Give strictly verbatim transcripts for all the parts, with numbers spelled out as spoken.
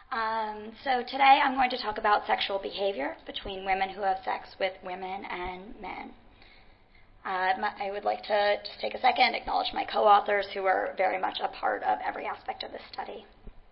Um, so today I'm going to talk about sexual behavior between women who have sex with women and men. Uh, my, I would like to just take a second and acknowledge my co-authors who are very much a part of every aspect of this study.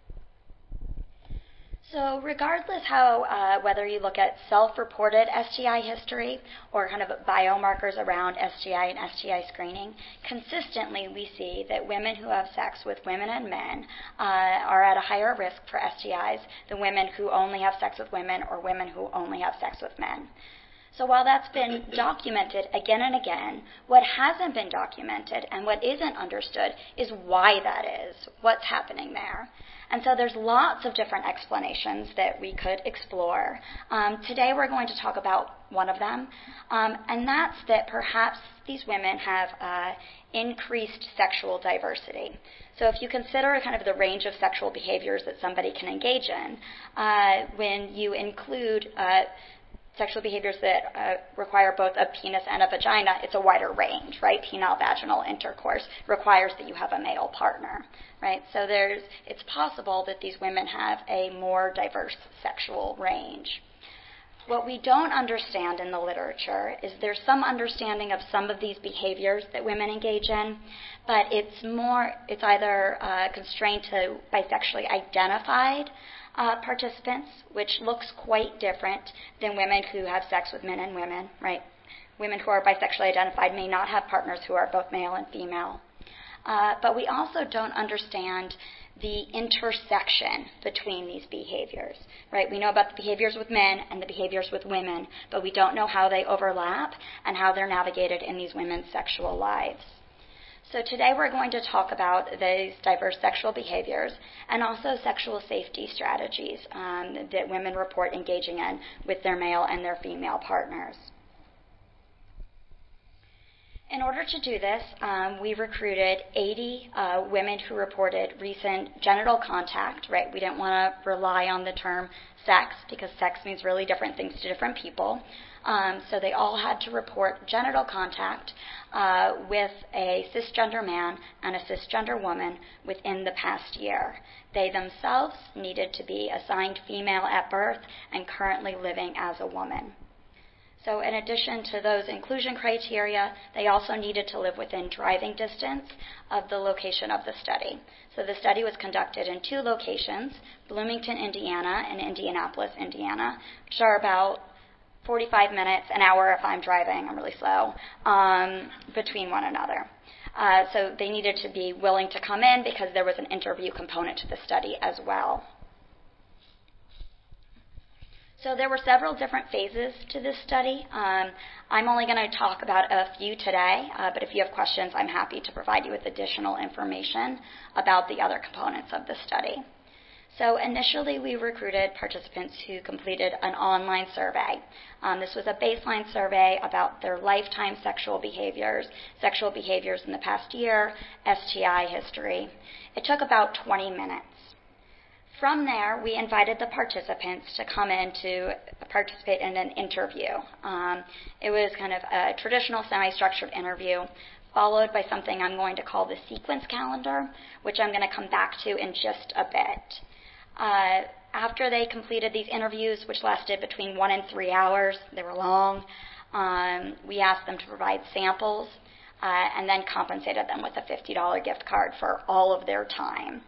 So regardless how, uh, whether you look at self-reported S T I history or kind of biomarkers around S T I and S T I screening, consistently we see that women who have sex with women and men uh, are at a higher risk for S T Is than women who only have sex with women or women who only have sex with men. So while that's been documented again and again, what hasn't been documented and what isn't understood is why that is, what's happening there. And so there's lots of different explanations that we could explore. Um, today we're going to talk about one of them, um, and that's that perhaps these women have uh, increased sexual diversity. So if you consider kind of the range of sexual behaviors that somebody can engage in, uh, when you include uh, sexual behaviors that uh, require both a penis and a vagina, it's a wider range, right? Penile-vaginal intercourse requires that you have a male partner, right? So there's, it's possible that these women have a more diverse sexual range. What we don't understand in the literature is there's some understanding of some of these behaviors that women engage in, but it's more, it's either uh, constrained to bisexually identified Uh, participants, which looks quite different than women who have sex with men and women, right? Women who are bisexually identified may not have partners who are both male and female. Uh, but we also don't understand the intersection between these behaviors, right? We know about the behaviors with men and the behaviors with women, but we don't know how they overlap and how they're navigated in these women's sexual lives. So today we're going to talk about these diverse sexual behaviors and also sexual safety strategies um, that women report engaging in with their male and their female partners. In order to do this, um, we recruited eighty uh, women who reported recent genital contact, right? We didn't want to rely on the term sex because sex means really different things to different people. Um, so they all had to report genital contact uh, with a cisgender man and a cisgender woman within the past year. They themselves needed to be assigned female at birth and currently living as a woman. So in addition to those inclusion criteria, they also needed to live within driving distance of the location of the study. So the study was conducted in two locations, Bloomington, Indiana and Indianapolis, Indiana, which are about forty-five minutes, an hour if I'm driving, I'm really slow, um, between one another. Uh, so they needed to be willing to come in because there was an interview component to the study as well. So there were several different phases to this study. Um, I'm only going to talk about a few today, uh, but if you have questions, I'm happy to provide you with additional information about the other components of the study. So initially, we recruited participants who completed an online survey. Um, this was a baseline survey about their lifetime sexual behaviors, sexual behaviors in the past year, S T I history. It took about twenty minutes. From there, we invited the participants to come in to participate in an interview. Um, it was kind of a traditional semi-structured interview, followed by something I'm going to call the sequence calendar, which I'm going to come back to in just a bit. Uh, after they completed these interviews, which lasted between one and three hours, they were long, um, we asked them to provide samples uh, and then compensated them with a fifty dollars gift card for all of their time.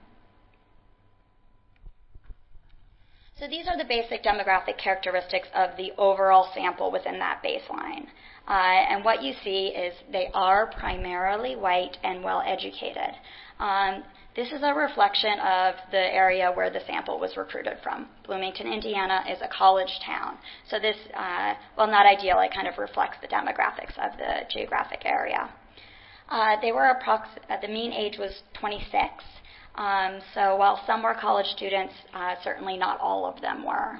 So these are the basic demographic characteristics of the overall sample within that baseline. Uh, and what you see is they are primarily white and well-educated. Um, This is a reflection of the area where the sample was recruited from. Bloomington, Indiana is a college town. So this, uh, while not ideal, it kind of reflects the demographics of the geographic area. Uh, they were approx- uh, the mean age was twenty-six. Um, so while some were college students, uh, certainly not all of them were.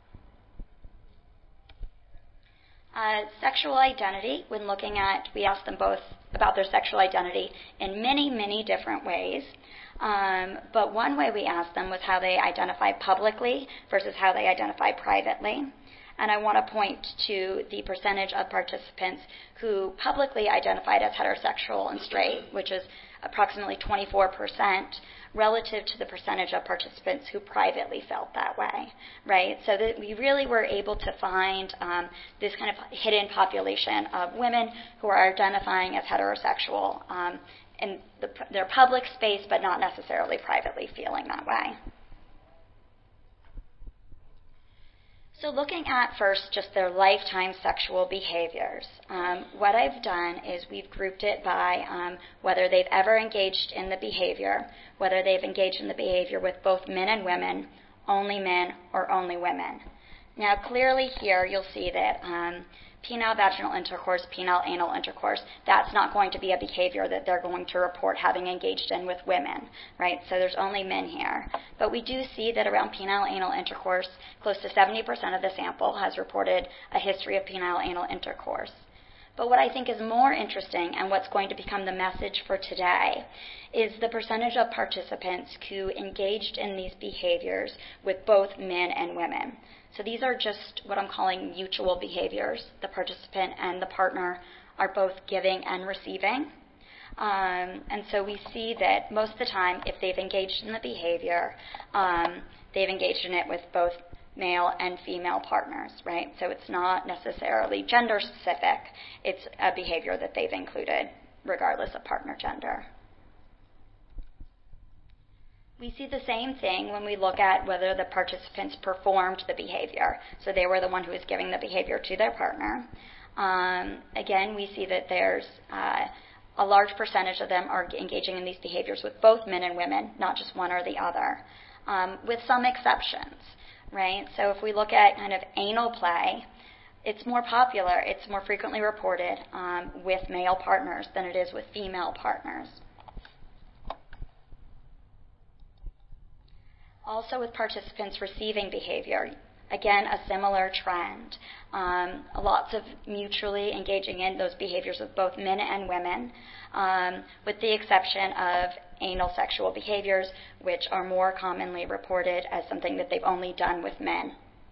Uh, sexual identity, when looking at, we asked them both about their sexual identity in many, many different ways. Um, but one way we asked them was how they identify publicly versus how they identify privately. And I want to point to the percentage of participants who publicly identified as heterosexual and straight, which is approximately twenty-four percent, relative to the percentage of participants who privately felt that way, right? So that we really were able to find um, this kind of hidden population of women who are identifying as heterosexual um, in the, their public space, but not necessarily privately feeling that way. So looking at first just their lifetime sexual behaviors, um, what I've done is we've grouped it by um, whether they've ever engaged in the behavior, whether they've engaged in the behavior with both men and women, only men, or only women. Now clearly here you'll see that um, penile vaginal intercourse, penile anal intercourse, that's not going to be a behavior that they're going to report having engaged in with women, right? So there's only men here. But we do see that around penile anal intercourse, close to seventy percent of the sample has reported a history of penile anal intercourse. But what I think is more interesting, and what's going to become the message for today, is the percentage of participants who engaged in these behaviors with both men and women. So these are just what I'm calling mutual behaviors. The participant and the partner are both giving and receiving. Um, and so we see that most of the time, if they've engaged in the behavior, um, they've engaged in it with both male and female partners, right? So it's not necessarily gender specific. It's a behavior that they've included regardless of partner gender. We see the same thing when we look at whether the participants performed the behavior. So they were the one who was giving the behavior to their partner. Um, again, we see that there's uh, a large percentage of them are engaging in these behaviors with both men and women, not just one or the other, um, with some exceptions, right? So if we look at kind of anal play, it's more popular, it's more frequently reported um, with male partners than it is with female partners. Also with participants receiving behavior, again, a similar trend. Um, lots of mutually engaging in those behaviors with both men and women, um, with the exception of anal sexual behaviors, which are more commonly reported as something that they've only done with men.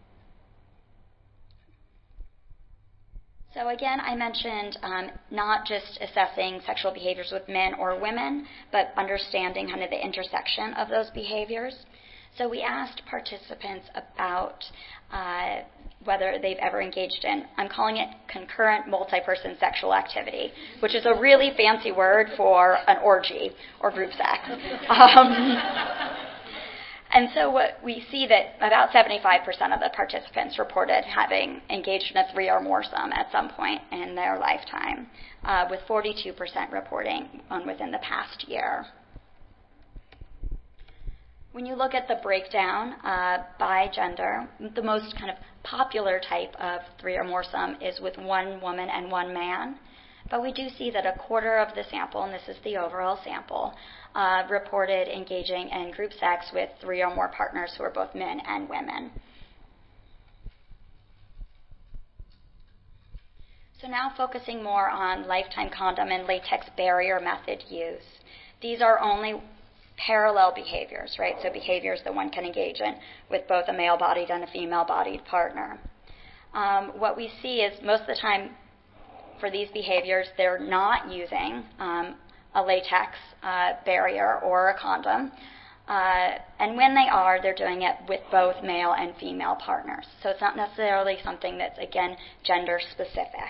So again, I mentioned um, not just assessing sexual behaviors with men or women, but understanding kind of the intersection of those behaviors. So we asked participants about uh, whether they've ever engaged in, I'm calling it concurrent multi-person sexual activity, which is a really fancy word for an orgy or group sex. Um, and so what we see that about seventy-five percent of the participants reported having engaged in a three or more some at some point in their lifetime, uh, with forty-two percent reporting on within the past year. When you look at the breakdown uh, by gender, the most kind of popular type of three or more some is with one woman and one man. But we do see that a quarter of the sample, and this is the overall sample, uh, reported engaging in group sex with three or more partners who are both men and women. So now focusing more on lifetime condom and latex barrier method use. These are only parallel behaviors, right? So behaviors that one can engage in with both a male-bodied and a female-bodied partner. Um, what we see is most of the time for these behaviors, they're not using um, a latex uh, barrier or a condom. Uh, and when they are, they're doing it with both male and female partners. So it's not necessarily something that's, again, gender-specific.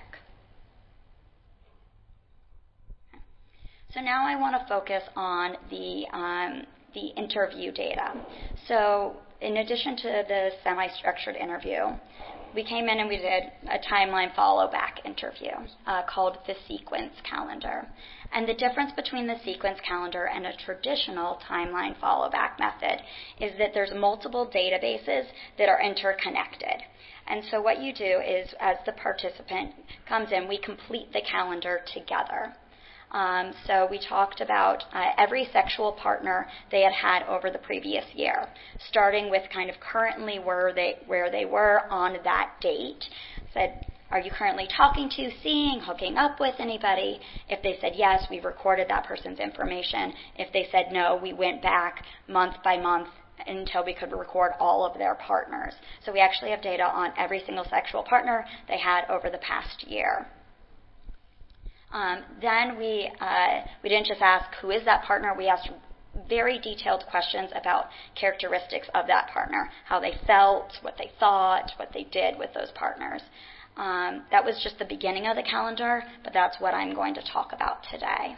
So now I want to focus on the, um, the interview data. So in addition to the semi-structured interview, we came in and we did a timeline follow-back interview uh, called the sequence calendar. And the difference between the sequence calendar and a traditional timeline follow-back method is that there's multiple databases that are interconnected. And so what you do is, as the participant comes in, we complete the calendar together. Um, so we talked about uh, every sexual partner they had had over the previous year, starting with kind of currently where they, where they were on that date. Said, are you currently talking to, seeing, hooking up with anybody? If they said yes, we recorded that person's information. If they said no, we went back month by month until we could record all of their partners. So we actually have data on every single sexual partner they had over the past year. Um, then we uh, we didn't just ask who is that partner. We asked very detailed questions about characteristics of that partner, how they felt, what they thought, what they did with those partners. Um, that was just the beginning of the calendar, but that's what I'm going to talk about today.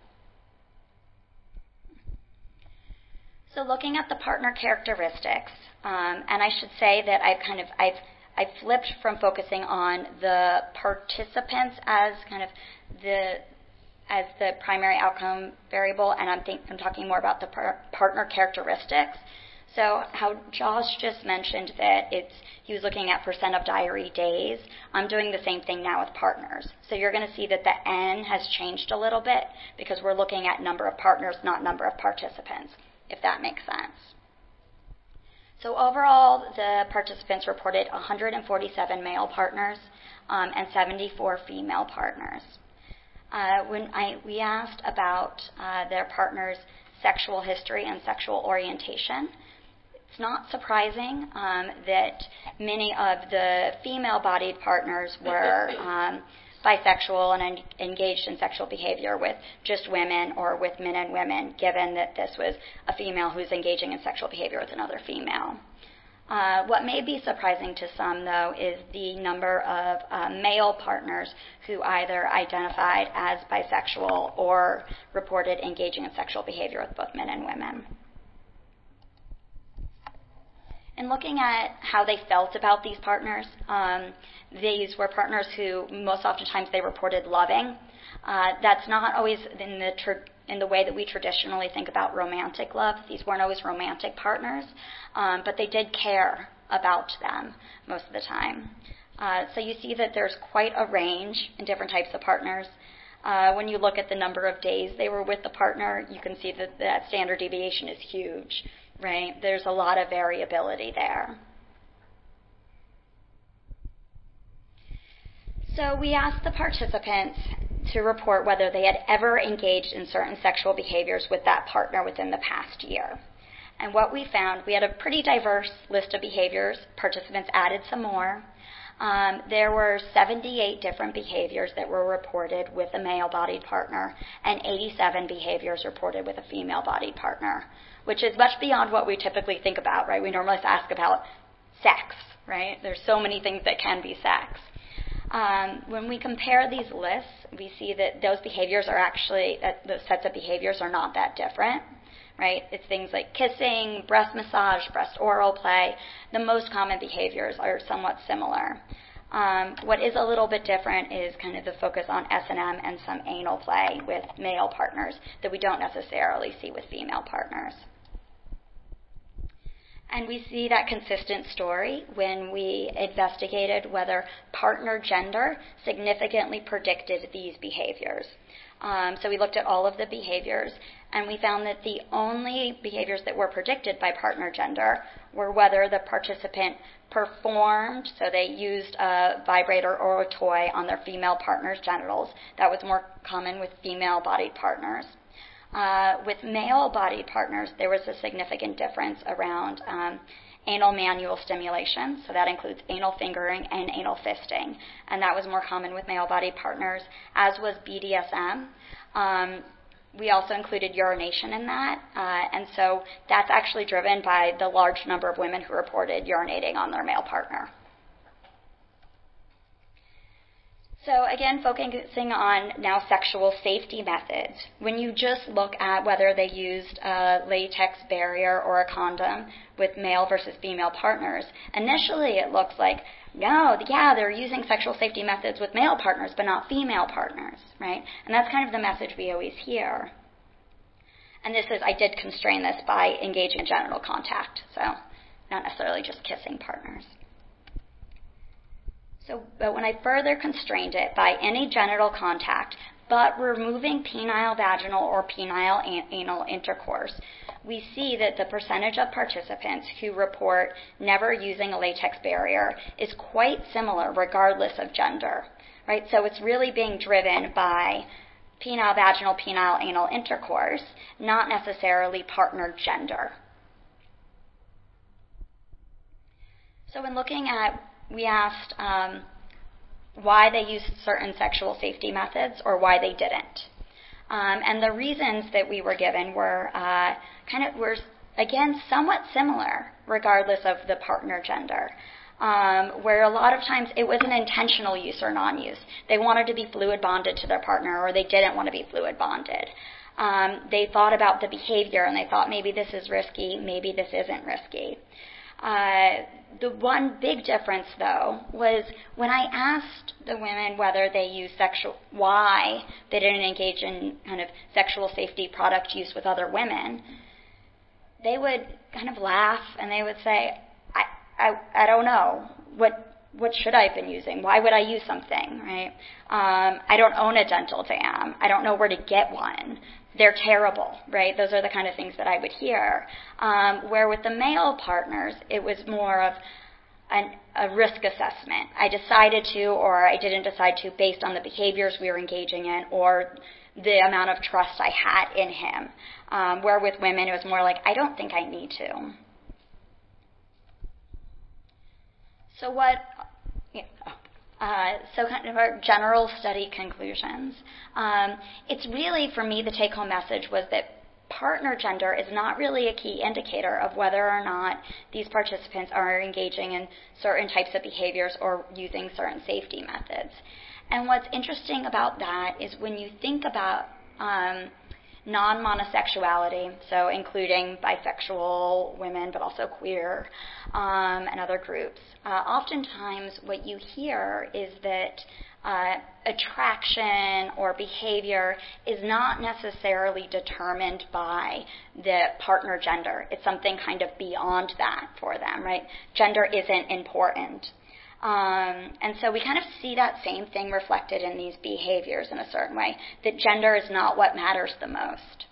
So looking at the partner characteristics, um, and I should say that I've kind of I've I've flipped from focusing on the participants as kind of the as the primary outcome variable, and I'm think I'm talking more about the par- partner characteristics. So how Josh just mentioned that it's he was looking at percent of diary days. I'm doing the same thing now with partners. So you're going to see that the N has changed a little bit because we're looking at number of partners, not number of participants, if that makes sense. So overall, the participants reported one hundred forty-seven male partners um, and seventy-four female partners. Uh, when I, we asked about uh, their partners' sexual history and sexual orientation, it's not surprising um, that many of the female-bodied partners were um, bisexual and en- engaged in sexual behavior with just women or with men and women, given that this was a female who's engaging in sexual behavior with another female. Uh, what may be surprising to some, though, is the number of uh, male partners who either identified as bisexual or reported engaging in sexual behavior with both men and women. And looking at how they felt about these partners, um, these were partners who most oftentimes they reported loving. Uh, that's not always in the tra- in the way that we traditionally think about romantic love. These weren't always romantic partners, um, but they did care about them most of the time. Uh, so you see that there's quite a range in different types of partners. Uh, when you look at the number of days they were with the partner, you can see that that standard deviation is huge, right? There's a lot of variability there. So we asked the participants to report whether they had ever engaged in certain sexual behaviors with that partner within the past year. And what we found, we had a pretty diverse list of behaviors. Participants added some more. Um, there were seventy-eight different behaviors that were reported with a male-bodied partner and eighty-seven behaviors reported with a female-bodied partner, which is much beyond what we typically think about, right? We normally ask about sex, right? There's so many things that can be sex. Um, when we compare these lists, we see that those behaviors are actually, that those sets of behaviors are not that different, right? It's things like kissing, breast massage, breast oral play. The most common behaviors are somewhat similar. Um, what is a little bit different is kind of the focus on S and M and some anal play with male partners that we don't necessarily see with female partners. And we see that consistent story when we investigated whether partner gender significantly predicted these behaviors. Um, so we looked at all of the behaviors, and we found that the only behaviors that were predicted by partner gender were whether the participant performed, so they used a vibrator or a toy on their female partner's genitals. That was more common with female-bodied partners. Uh, with male-bodied partners, there was a significant difference around um, anal manual stimulation, so that includes anal fingering and anal fisting, and that was more common with male-bodied partners, as was B D S M. Um, we also included urination in that, uh, and so that's actually driven by the large number of women who reported urinating on their male partner. So again, focusing on now sexual safety methods. When you just look at whether they used a latex barrier or a condom with male versus female partners, initially it looks like, no, yeah, they're using sexual safety methods with male partners, but not female partners, right? And that's kind of the message we always hear. And this is, I did constrain this by engaging in genital contact, so not necessarily just kissing partners. So, but when I further constrained it by any genital contact, but removing penile vaginal or penile an- anal intercourse, we see that the percentage of participants who report never using a latex barrier is quite similar regardless of gender, right? So it's really being driven by penile vaginal, penile anal intercourse, not necessarily partner gender. So in looking at We asked um, why they used certain sexual safety methods or why they didn't. Um, and the reasons that we were given were uh, kind of were again somewhat similar, regardless of the partner gender. Um, where a lot of times it was an intentional use or non-use. They wanted to be fluid bonded to their partner, or they didn't want to be fluid bonded. Um, they thought about the behavior, and they thought maybe this is risky, maybe this isn't risky. Uh, the one big difference, though, was when I asked the women whether they used sexual, why they didn't engage in kind of sexual safety product use with other women, they would kind of laugh and they would say, I, I, I don't know. What what should I have been using? Why would I use something, right? Um, I don't own a dental dam. I don't know where to get one. They're terrible, right? Those are the kind of things that I would hear. Um, where with the male partners, it was more of an, a risk assessment. I decided to or I didn't decide to based on the behaviors we were engaging in or the amount of trust I had in him. Um, where with women, it was more like, I don't think I need to. So what, yeah, uh, so kind of our general study conclusions. Um, it's really, for me, the take-home message was that partner gender is not really a key indicator of whether or not these participants are engaging in certain types of behaviors or using certain safety methods. And what's interesting about that is when you think about um, non-monosexuality, so including bisexual women, but also queer um, and other groups, uh, oftentimes what you hear is that uh, attraction or behavior is not necessarily determined by the partner gender. It's something kind of beyond that for them, right? Gender isn't important. Um, and so we kind of see that same thing reflected in these behaviors in a certain way, that gender is not what matters the most.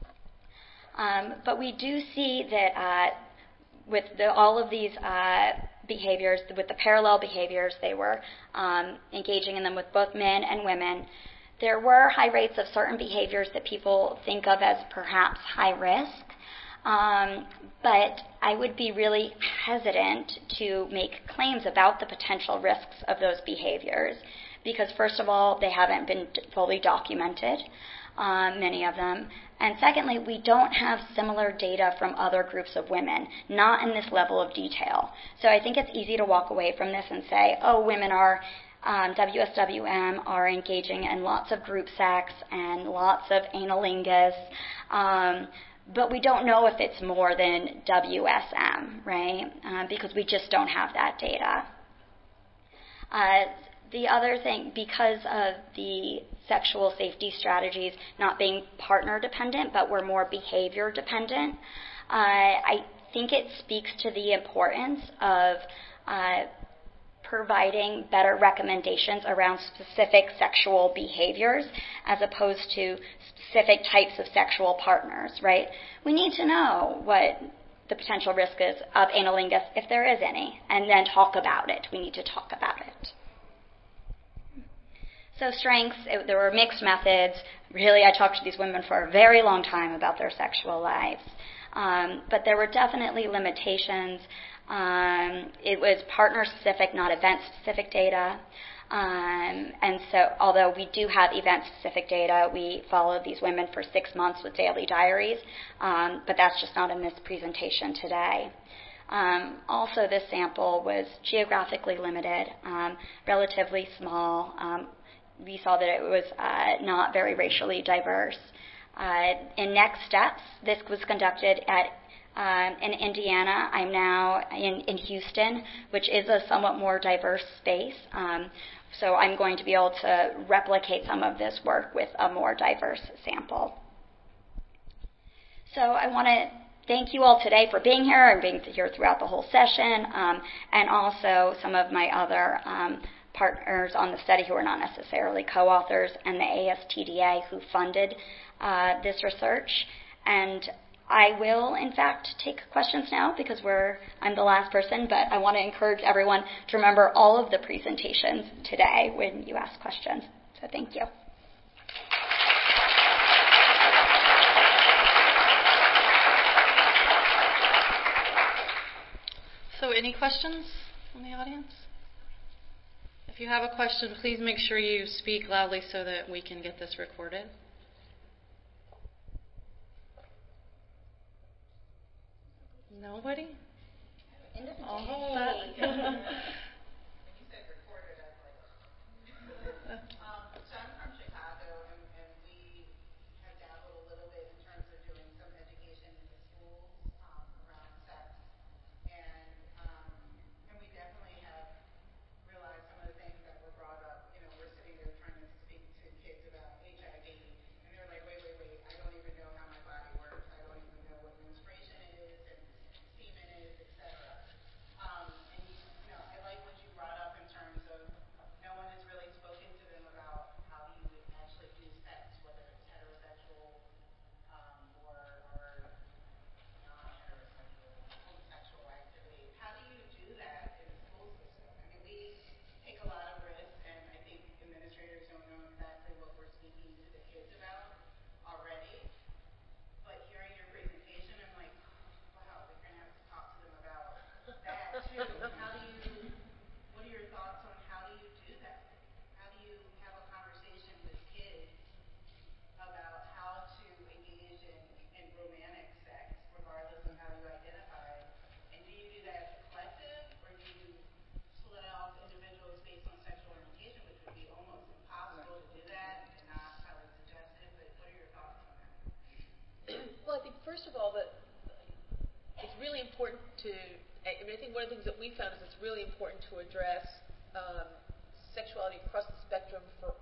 Um, but we do see that uh, with the, all of these uh, behaviors, with the parallel behaviors, they were um, engaging in them with both men and women. There were high rates of certain behaviors that people think of as perhaps high risk. Um, but I would be really hesitant to make claims about the potential risks of those behaviors because, first of all, they haven't been fully documented, um, many of them. And secondly, we don't have similar data from other groups of women, not in this level of detail. So I think it's easy to walk away from this and say, oh, women are Um, W S W M are engaging in lots of group sex and lots of analingus, um, but we don't know if it's more than W S M, right? Uh, because we just don't have that data. Uh, the other thing, because of the sexual safety strategies not being partner dependent, but were more behavior dependent, uh, I think it speaks to the importance of uh, providing better recommendations around specific sexual behaviors as opposed to specific types of sexual partners, right? We need to know what the potential risk is of analingus, if there is any, and then talk about it. We need to talk about it. So strengths, it, there were mixed methods. Really, I talked to these women for a very long time about their sexual lives. Um, but there were definitely limitations. Um, it was partner-specific, not event-specific data. Um, and so although we do have event-specific data, we followed these women for six months with daily diaries, um, but that's just not in this presentation today. Um, also, this sample was geographically limited, um, relatively small. Um, we saw that it was uh, not very racially diverse. Uh, in next steps, this was conducted at Um, in Indiana. I'm now in, in Houston, which is a somewhat more diverse space. Um, so I'm going to be able to replicate some of this work with a more diverse sample. So I want to thank you all today for being here and being here throughout the whole session, um, and also some of my other um, partners on the study who are not necessarily co-authors, and the A S T D A who funded uh, this research. And I will, in fact, take questions now because we're I'm the last person, but I want to encourage everyone to remember all of the presentations today when you ask questions. So thank you. So any questions from the audience? If you have a question, please make sure you speak loudly so that we can get this recorded. Nobody? Oh, that. Well, I think first of all that it's really important to. I mean, I think one of the things that we found is it's really important to address um, sexuality across the spectrum for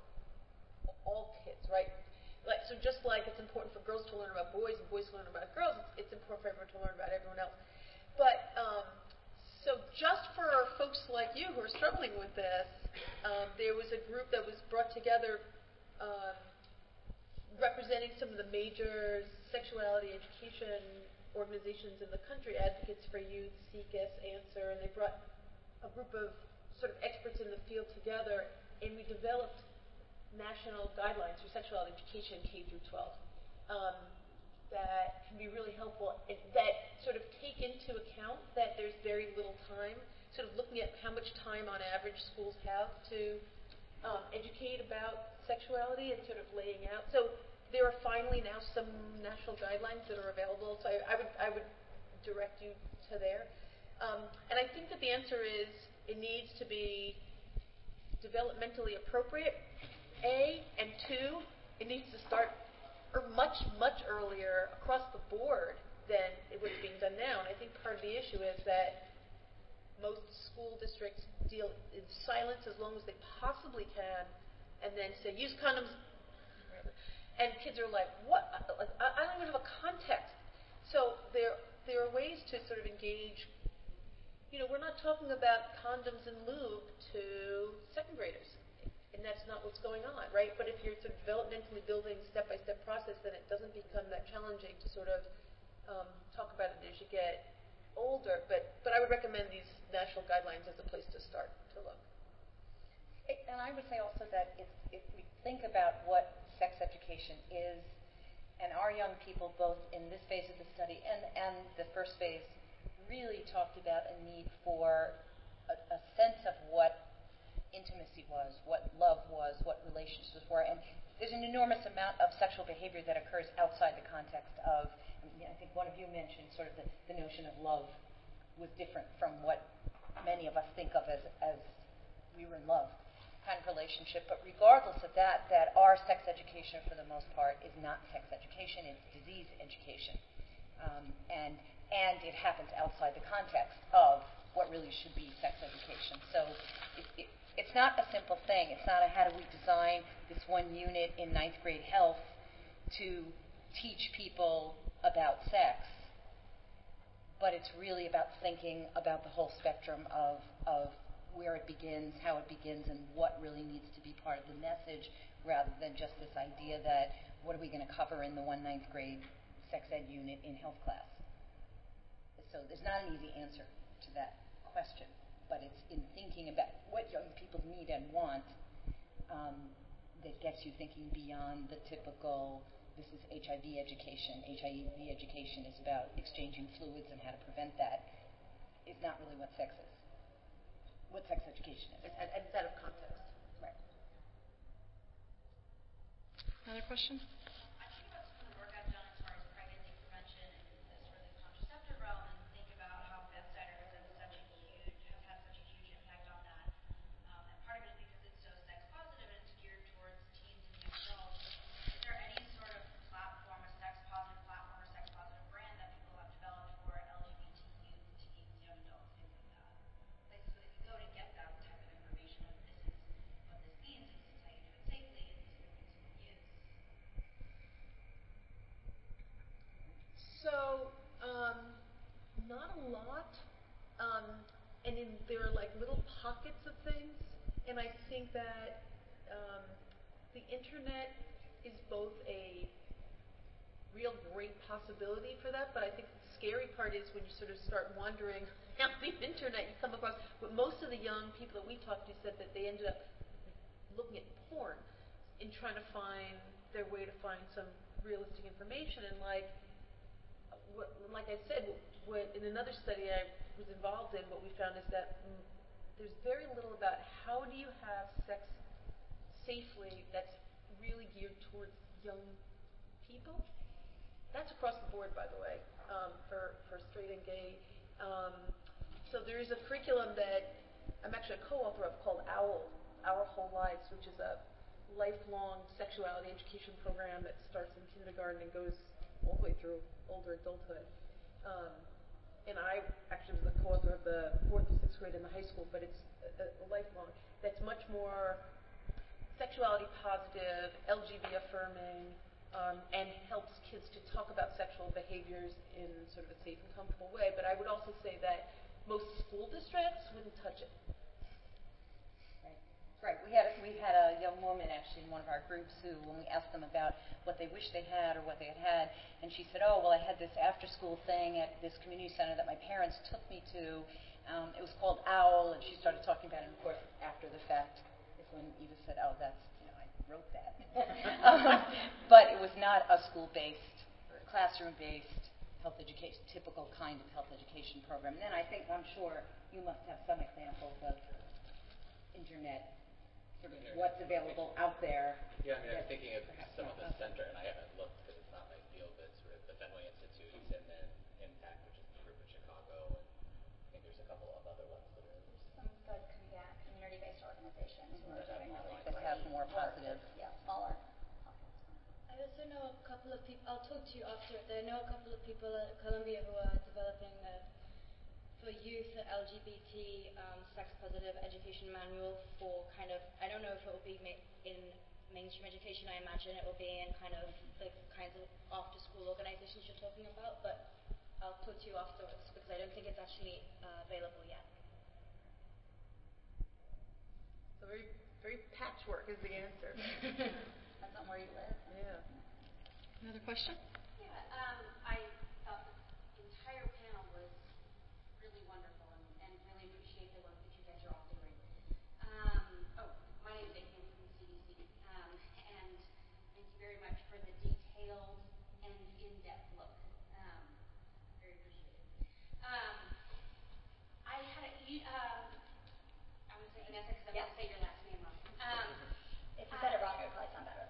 all kids, right? Like, so just like it's important for girls to learn about boys and boys to learn about girls, it's, it's important for everyone to learn about everyone else. But um, so just for folks like you who are struggling with this, um, there was a group that was brought together um, representing some of the major sexuality education organizations in the country, Advocates for Youth, SEEKUS, Answer, and they brought a group of sort of experts in the field together, and we developed national guidelines for sexuality education K through twelve um, that can be really helpful, that sort of take into account that there's very little time, sort of looking at how much time on average schools have to um, educate about sexuality and sort of laying out. So there are finally now some national guidelines that are available, so I, I would I would direct you to there. Um, and I think that the answer is it needs to be developmentally appropriate, A, and two, it needs to start or much, much earlier across the board than it was being done now. And I think part of the issue is that most school districts deal in silence as long as they possibly can, and then say, use condoms. And kids are like, what? Like, I don't even have a context. So there, there are ways to sort of engage. You know, we're not talking about condoms and lube to second graders. And that's not what's going on, right? But if you're sort of developmentally building step-by-step process, then it doesn't become that challenging to sort of um, talk about it as you get older. But but I would recommend these national guidelines as a place to start to look. And I would say also that if, if we think about what sex education is, and our young people, both in this phase of the study and, and the first phase, really talked about a need for a, a sense of what intimacy was, what love was, what relationships were. And there's an enormous amount of sexual behavior that occurs outside the context of, I, mean, I think one of you mentioned sort of the, the notion of love was different from what many of us think of as, as we were in love kind of relationship. But regardless of that, that our sex education for the most part is not sex education, it's disease education. Um, and, and it happens outside the context of what really should be sex education. So it, it It's not a simple thing. It's not a how do we design this one unit in ninth grade health to teach people about sex, but it's really about thinking about the whole spectrum of, of where it begins, how it begins, and what really needs to be part of the message, rather than just this idea that what are we going to cover in the one ninth grade sex ed unit in health class. So there's not an easy answer to that question. But it's in thinking about what young people need and want um, that gets you thinking beyond the typical, this is H I V education. H I V education is about exchanging fluids and how to prevent that. It's not really what sex is. what sex education is. And, and it's out of context. Right. Another question? I think about some of the work I've done as far as pregnancy prevention and the sort of the contraceptive realm, and think about how Bed-Stuy has had such a huge, has had such a huge impact on that. Um, and part of it is because it's so sex positive and it's geared towards teens and young adults. Is there any sort of platform, a sex positive platform or sex positive brand that people have developed for L G B T youth, teens, young adults, things like that? Places where they can go to get that type of information of this is what this means, this is how you do it safely, and these are the things you can use. So, um, not a lot, um, and in, there are like little pockets of things, and I think that um, the internet is both a real great possibility for that, but I think the scary part is when you sort of start wandering down the internet, you come across, but most of the young people that we talked to said that they ended up looking at porn in trying to find their way to find some realistic information, and like, what, like I said, what, in another study I was involved in, what we found is that mm, there's very little about how do you have sex safely that's really geared towards young people. That's across the board, by the way, um, for, for straight and gay. Um, so there is a curriculum that I'm actually a co-author of called OWL, Our Whole Lives, which is a lifelong sexuality education program that starts in kindergarten and goes all the way through older adulthood. Um, and I actually was the co-author of the fourth to sixth grade in the high school, but it's a, a lifelong. That's much more sexuality positive, L G B T affirming, um, and helps kids to talk about sexual behaviors in sort of a safe and comfortable way. But I would also say that most school districts wouldn't touch it. Right. We had a, we had a young woman actually in one of our groups who, when we asked them about what they wish they had or what they had had, and she said, "Oh, well, I had this after-school thing at this community center that my parents took me to. Um, it was called OWL," and she started talking about it. And of course, after the fact is when Eva said, "Oh, that's you know, I wrote that." um, but it was not a school-based, classroom-based health education, typical kind of health education program. And then I think I'm sure you must have some examples of internet. Sort of what's available out there. Yeah, I mean, I'm thinking of some of the center, and I haven't looked because it's not my field, but sort of the Fenway Institute and then Impact, which is the group in Chicago, and I think there's a couple of other ones that are. Some good com- yeah, community-based organizations who are doing really That have more positive. Yeah, smaller. I also know a couple of people, I'll talk to you after, I know a couple of people at Columbia who are developing a, for youth, the L G B T um, sex-positive education manual for kind of, I don't know if it will be ma- in mainstream education, I imagine it will be in kind of the kinds of after-school organizations you're talking about, but I'll talk to you afterwards because I don't think it's actually uh, available yet. So very, very patchwork is the answer. Depends on where you live. Yeah. Another question? Yeah, um, I thought the entire panel was really wonderful and, and really appreciate the work that you guys are all doing. Um, oh, my name is Amy from the C D C, um, and thank you very much for the detailed and in-depth look. Um, very appreciated. Um, I had a, you, um, I'm going to say Vanessa because I'm Yeah. going to say your last name wrong. Um, If you said it wrong, it would probably sound better.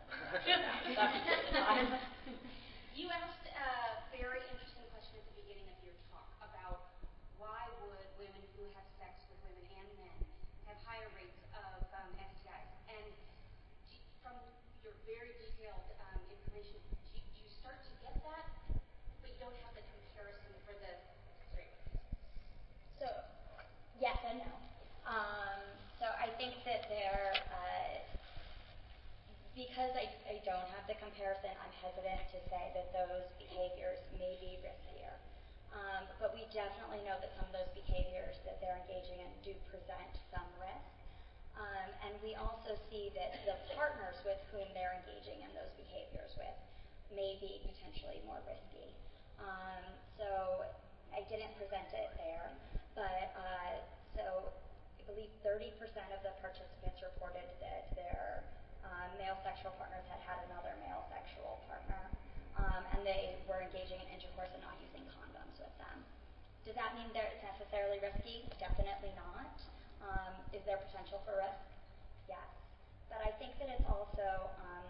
You asked a very interesting question at the beginning of your talk about why would women who have sex with women and men have higher rates of um, S T Is? And do you, from your very detailed um, information, do you, do you start to get that, but you don't have the comparison for the straight ones? So, yes and no. Um, so I think that there, uh, because I, I don't have the comparison, I'm hesitant to say that those behaviors may be riskier. Um, but we definitely know that some of those behaviors that they're engaging in do present some risk. Um, and we also see that the partners with whom they're engaging in those behaviors with may be potentially more risky. Um, so I didn't present it there, but uh, so I believe thirty percent of the participants reported that their um, male sexual partners had had another male sexual partner, um, and they were engaging in intercourse and not using condoms with them. Does that mean that it's necessarily risky? Definitely not. Um, also, um,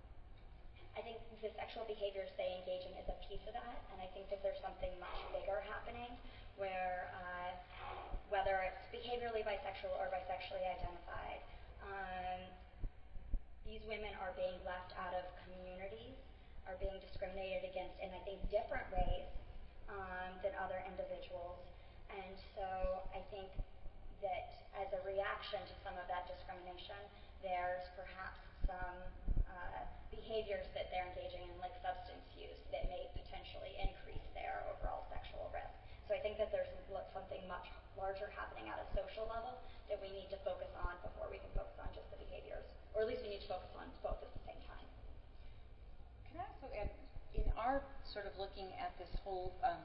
I think the sexual behaviors they engage in is a piece of that, and I think that there's something much bigger happening where uh, whether it's behaviorally bisexual or bisexually identified, um, these women are being left out of communities, are being discriminated against in, I think, different ways um, than other individuals. And so I think that as a reaction to some of that discrimination, there's perhaps some uh, behaviors that they're engaging in, like substance use, that may potentially increase their overall sexual risk. So I think that there's something much larger happening at a social level that we need to focus on before we can focus on just the behaviors. Or at least we need to focus on both at the same time. Can I also add, in our sort of looking at this whole um,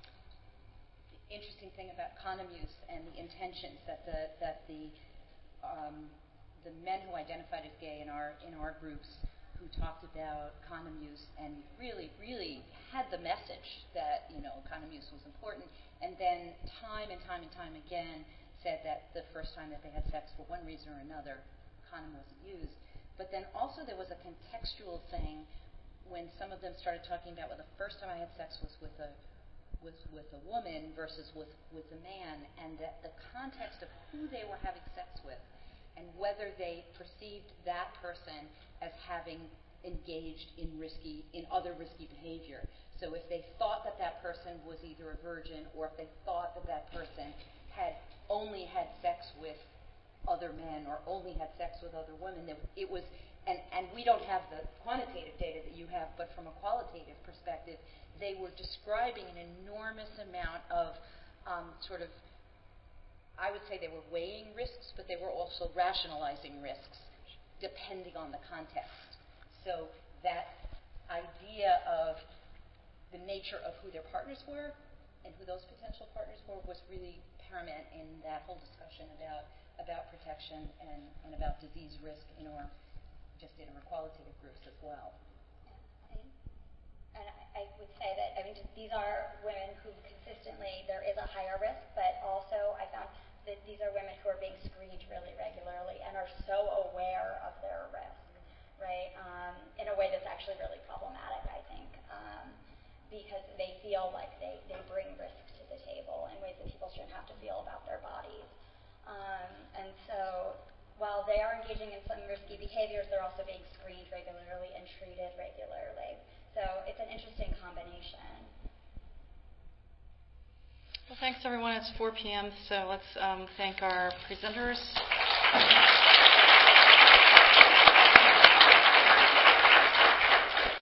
interesting thing about condom use and the intentions that the that the um, the men who identified as gay in our in our groups who talked about condom use and really really had the message that, you know, condom use was important, and then time and time and time again said that the first time that they had sex for one reason or another, condom wasn't used. But then also there was a contextual thing when some of them started talking about, well, the first time I had sex was with a was with a woman versus with, with a man, and that the context of who they were having sex with and whether they perceived that person as having engaged in risky, in other risky behavior. So if they thought that that person was either a virgin, or if they thought that that person had only had sex with other men or only had sex with other women, that it was, and, and we don't have the quantitative data that you have, but from a qualitative perspective, they were describing an enormous amount of um, sort of, I would say they were weighing risks, but they were also rationalizing risks, depending on the context. So that idea of the nature of who their partners were and who those potential partners were was really paramount in that whole discussion about about protection and, and about disease risk in our, just in our qualitative groups as well. And I would say that, I mean, these are women who consistently, there is a higher risk, but also I found that these are women who are being screened really regularly and are so aware of their risk, right, um, in a way that's actually really problematic, I think, um, because they feel like they, they bring risk to the table in ways that people shouldn't have to feel about their bodies. Um, and so while they are engaging in some risky behaviors, they're also being screened regularly and treated regularly. So it's an interesting combination. Well, thanks, everyone. It's four p.m., so let's um, thank our presenters.